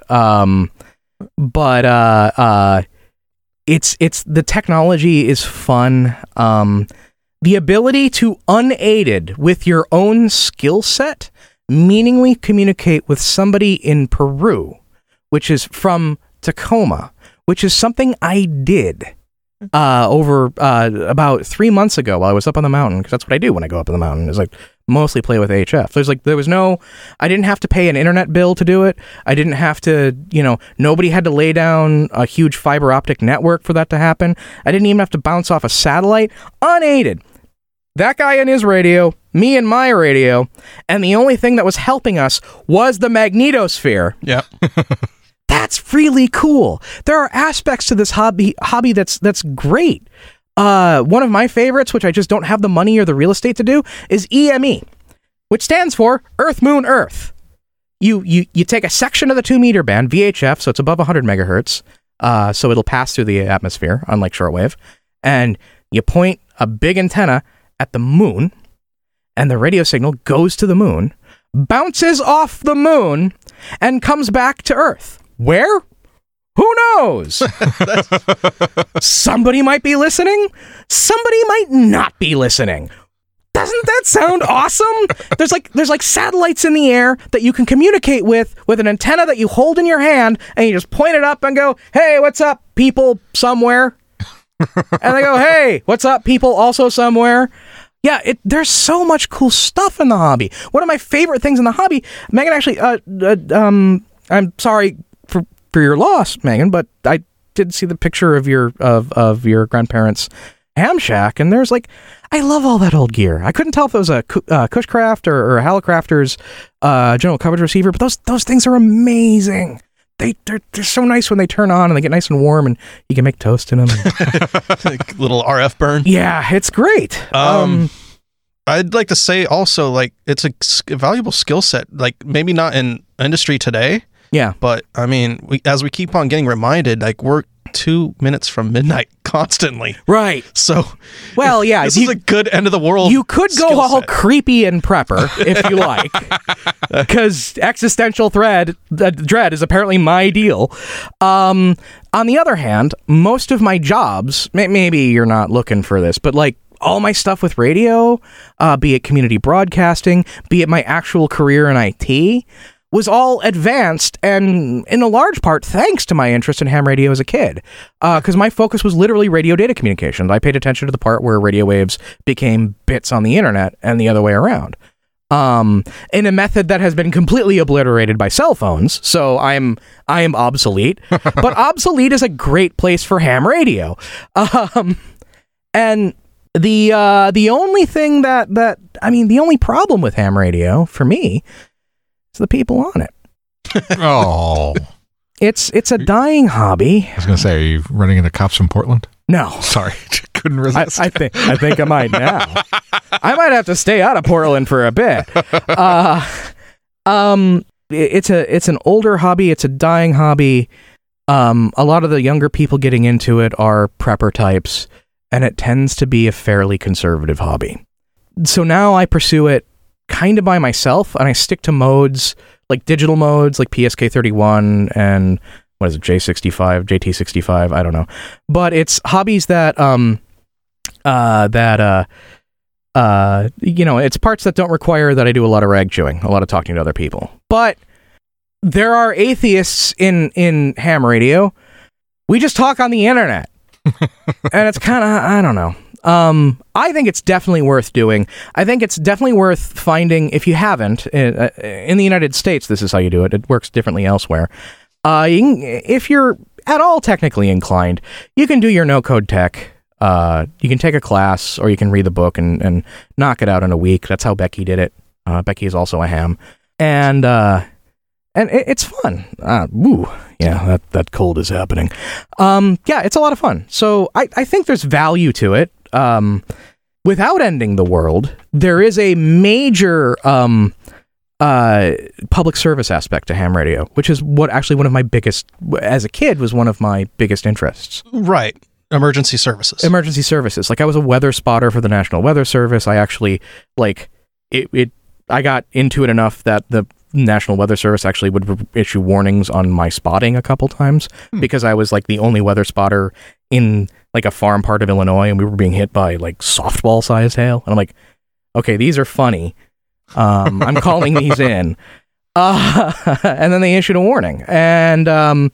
But it's the technology is fun. The ability to unaided with your own skill set meaningfully communicate with somebody in Peru, which is from Tacoma, which is something I did over about 3 months ago while I was up on the mountain, because that's what I do when I go up on the mountain, is like mostly play with HF. I didn't have to pay an internet bill to do it. I didn't have to, nobody had to lay down a huge fiber optic network for that to happen. I didn't even have to bounce off a satellite. Unaided. That guy and his radio, me and my radio, and the only thing that was helping us was the magnetosphere. Yeah. That's really cool. There are aspects to this hobby that's great. One of my favorites, which I just don't have the money or the real estate to do, is EME, which stands for Earth, Moon, Earth. You take a section of the 2-meter band, VHF, so it's above 100 megahertz, so it'll pass through the atmosphere, unlike shortwave, and you point a big antenna at the moon, and the radio signal goes to the moon, bounces off the moon, and comes back to Earth. Where? Who knows? Somebody might be listening. Somebody might not be listening. Doesn't that sound awesome? There's like satellites in the air that you can communicate with an antenna that you hold in your hand, and you just point it up and go, "Hey, what's up, people somewhere?" And they go, "Hey, what's up, people also somewhere?" Yeah, there's so much cool stuff in the hobby. One of my favorite things in the hobby, Megan, actually, I'm sorry for your loss, Megan, but I did see the picture of your grandparents' ham shack, and there's I love all that old gear. I couldn't tell if it was a Cushcraft or a Hallicrafters general coverage receiver, but those things are amazing. They're so nice when they turn on and they get nice and warm, and you can make toast in them. Like little RF burn. Yeah, it's great. I'd like to say also, it's a valuable skill set. Maybe not in industry today. Yeah, but I mean, as we keep on getting reminded, we're 2 minutes from midnight constantly. Right. So, well, yeah, this is a good end of the world. You could go all creepy and prepper if you like, because existential dread is apparently my deal. On the other hand, most of my jobs, maybe you're not looking for this, but all my stuff with radio, be it community broadcasting, be it my actual career in IT, was all advanced, and in a large part thanks to my interest in ham radio as a kid, because my focus was literally radio data communications. I paid attention to the part where radio waves became bits on the internet and the other way around. in a method that has been completely obliterated by cell phones. So I am obsolete, but obsolete is a great place for ham radio. And the only thing the only problem with ham radio for me is the people on it. Oh, it's a dying hobby. I was going to say, are you running into cops from Portland? No, Sorry, couldn't resist. I think I might now. I might have to stay out of Portland for a bit. It's an older hobby. It's a dying hobby. A lot of the younger people getting into it are prepper types, and it tends to be a fairly conservative hobby. So now I pursue it kind of by myself, and I stick to modes like digital modes, like PSK31 and what is it, J65, JT65, I don't know. But it's hobbies that it's parts that don't require that I do a lot of rag chewing, a lot of talking to other people. But there are atheists in ham radio. We just talk on the internet. And it's kind of, I don't know. I think it's definitely worth doing. I think it's definitely worth finding, if you haven't, in the United States, this is how you do it. It works differently elsewhere. If you're at all technically inclined, you can do your no-code tech. You can take a class, or you can read the book and knock it out in a week. That's how Becky did it. Becky is also a ham. And it's fun. Yeah, that cold is happening. Yeah, it's a lot of fun. So I think there's value to it. Without ending the world, there is a major public service aspect to ham radio, which is what actually one of my biggest, as a kid, was one of my biggest interests. Right. Emergency services. Emergency services. Like, I was a weather spotter for the National Weather Service. I actually, like, I got into it enough that the National Weather Service actually would issue warnings on my spotting a couple times because I was like the only weather spotter in like a farm part of Illinois, and we were being hit by like softball sized hail. And I'm like, okay, these are funny. I'm calling these in. And then they issued a warning. And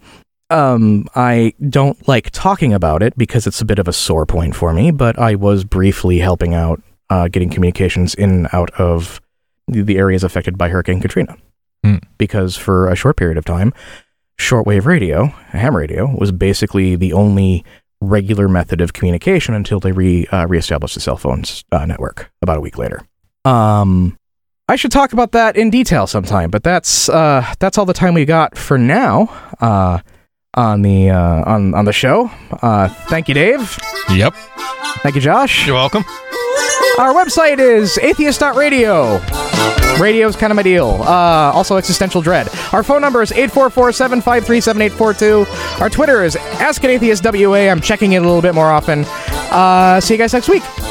I don't like talking about it because it's a bit of a sore point for me, but I was briefly helping out getting communications in and out of the areas affected by Hurricane Katrina. Because for a short period of time, shortwave radio, ham radio, was basically the only regular method of communication until they reestablished the cell phones network about a week later. I should talk about that in detail sometime, but that's all the time we got for now on the show. Thank you, Dave. Yep. Thank you, Josh. You're welcome. Our website is atheist.radio. Radio's kind of my deal. Also, Existential Dread. Our phone number is 844-753-7842. Our Twitter is AskAnAtheistWA. I'm checking it a little bit more often. See you guys next week.